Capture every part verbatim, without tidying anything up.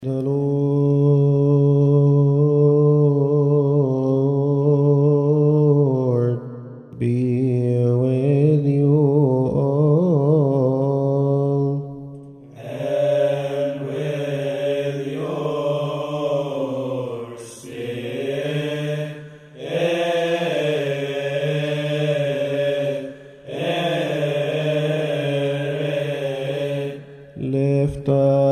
The Lord be with you all. And with your spirit. Lift up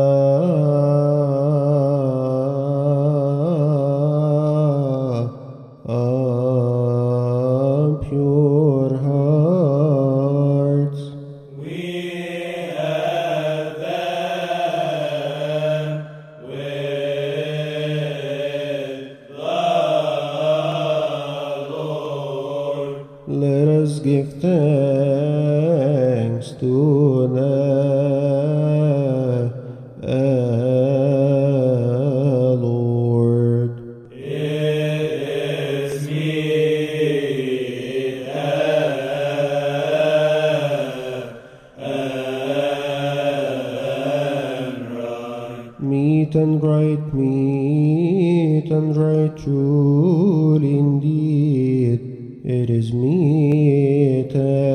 pure hearts. We have them with the Lord. Let us give thanks to the Lord. It is meet and right. Meet and right, meet and right, truly indeed, it is meet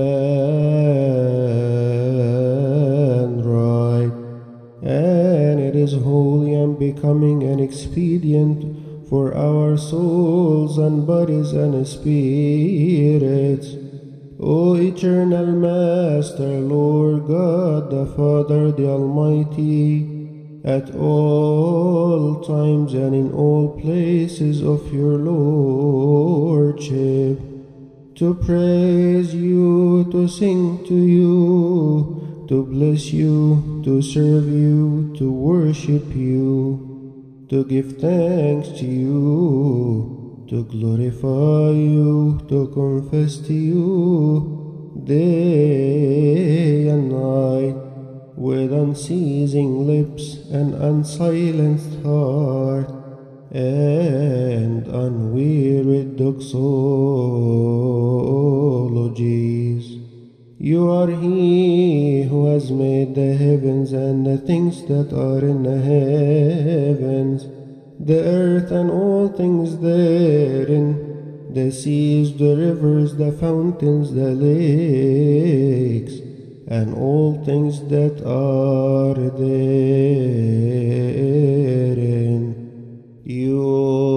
and right, and it is holy and becoming and expedient for our souls and bodies and spirits. O eternal Master, Lord God, the Father, the Almighty, at all times and in all places of your Lordship, to praise you, to sing to you, to bless you, to serve you, to worship you, to give thanks to you, to glorify you, to confess to you day and night, with unceasing lips and unsilenced heart, and unwearied doxologies. You are He who has made the heavens and the things that are in the heavens, the earth and all things therein, the seas, the rivers, the fountains, the lakes, and all things that are therein. You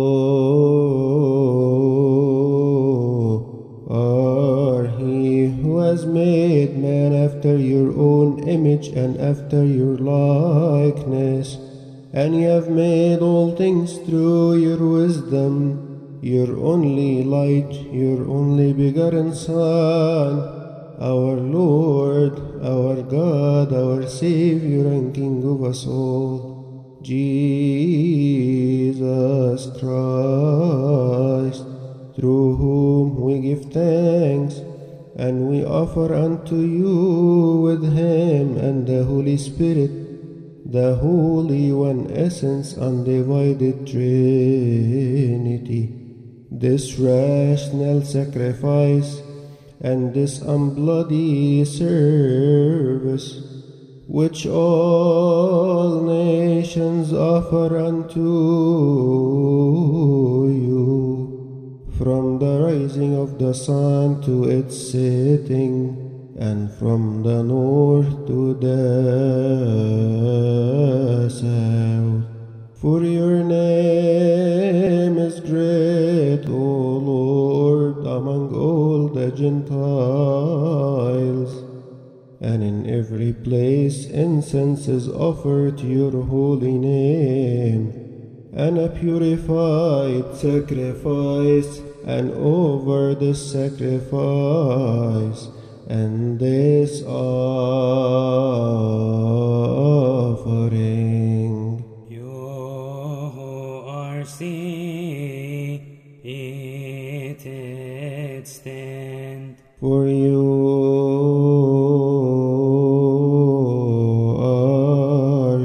are He who has made man after your own image and after your likeness, and you have made all things through your wisdom, your only light, your only begotten Son, our Lord, our God, our Savior and King of us all, Jesus Christ, through whom we give thanks, and we offer unto you with Him and the Holy Spirit, the Holy One, Essence, undivided Trinity, this rational sacrifice and this unbloody service, which all nations offer unto you, from the rising of the sun to its setting, and from the north to the south. For your name is great, O Lord, among all the Gentiles, and in every place incense is offered to your holy name, and a purified sacrifice, and over this sacrifice and this offering, You are seated, stand. for you are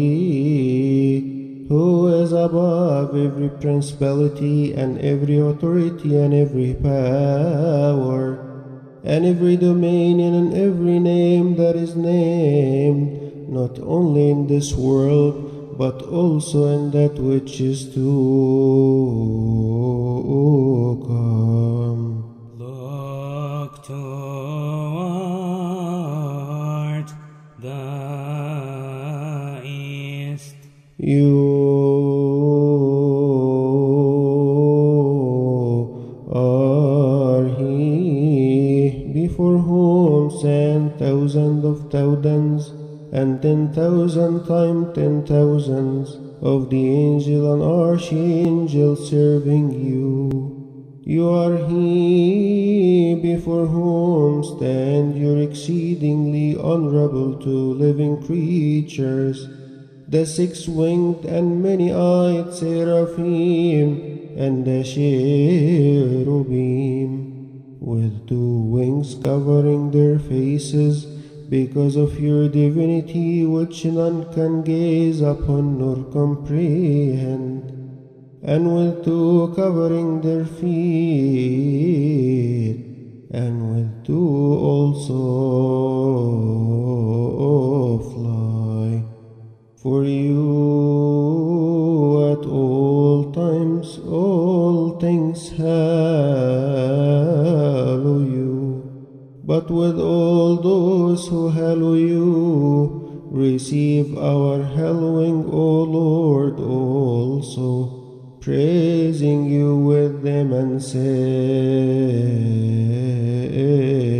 He who is above every principality and every authority and every power, and every dominion and every name that is named, not only in this world, but also in that which is to come. Look toward the east. You are He before whom stand thousands of thousands and ten thousand times ten thousands of the angel and archangel serving you. You are He before whom stand your exceedingly honorable two living creatures, the six-winged and many-eyed seraphim, and the cherubim, with two wings covering their faces, because of your divinity which none can gaze upon nor comprehend, and with two covering their feet, and with two also fly. For you at all times all things hallow you, but with all those who hallow you, receive our hallowing, O Lord, also, praising you with them and saying,